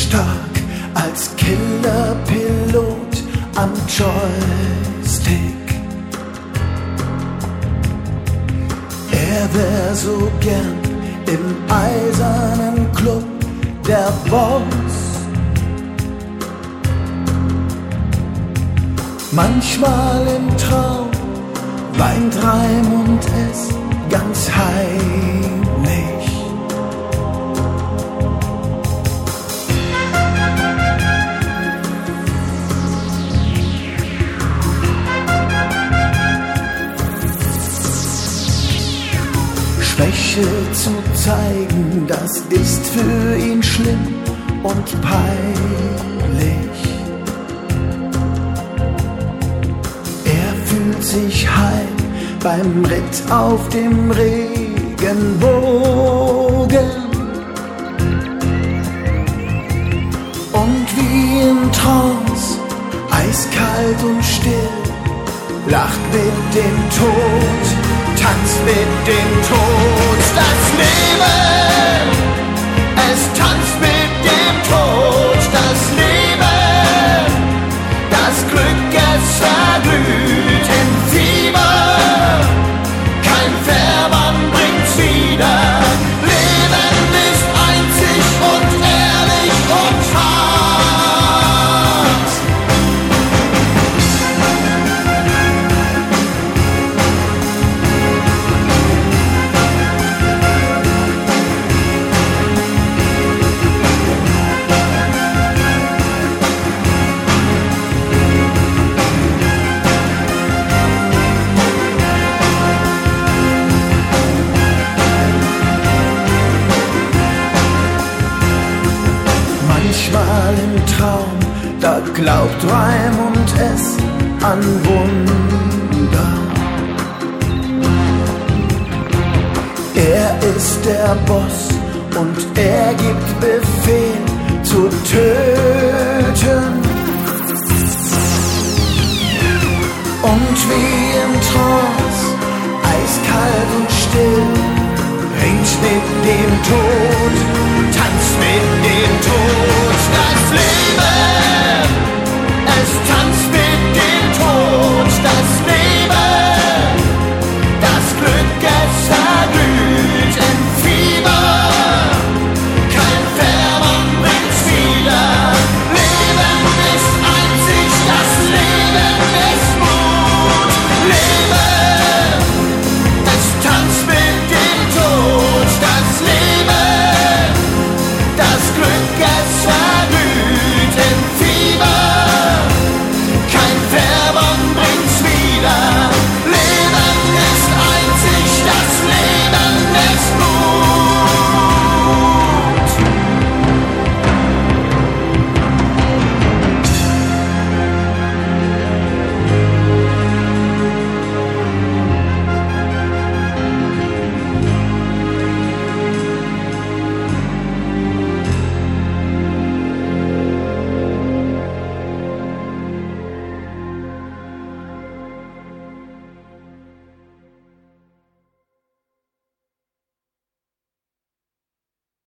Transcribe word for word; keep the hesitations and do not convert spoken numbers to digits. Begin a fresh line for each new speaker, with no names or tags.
stark als Killerpilot am Joystick. Er wär so gern im eisernen Club der Boss. Manchmal im Traum weint Raimund es ganz heimlich. Schwäche zu zeigen, das ist für ihn schlimm und peinlich. Er fühlt sich heim beim Ritt auf dem Regenbogen. Und wie im Trance, eiskalt und still, lacht mit dem Tod, tanzt mit dem Tod. Das Leben, es tanzt mit dem Tod. Das Leben, das Glück, es verglüht im Fieber. Kein Fährmann bringt's wieder. Leben ist einzig und ehrlich und hart. Manchmal im Traum, da glaubt Raimund es an Wunder. Er ist der Boss und er gibt Befehl zu töten. Und wie im Trance, eiskalt und still, ringt mit dem Tod, tanzt mit dem Tod. Das Leben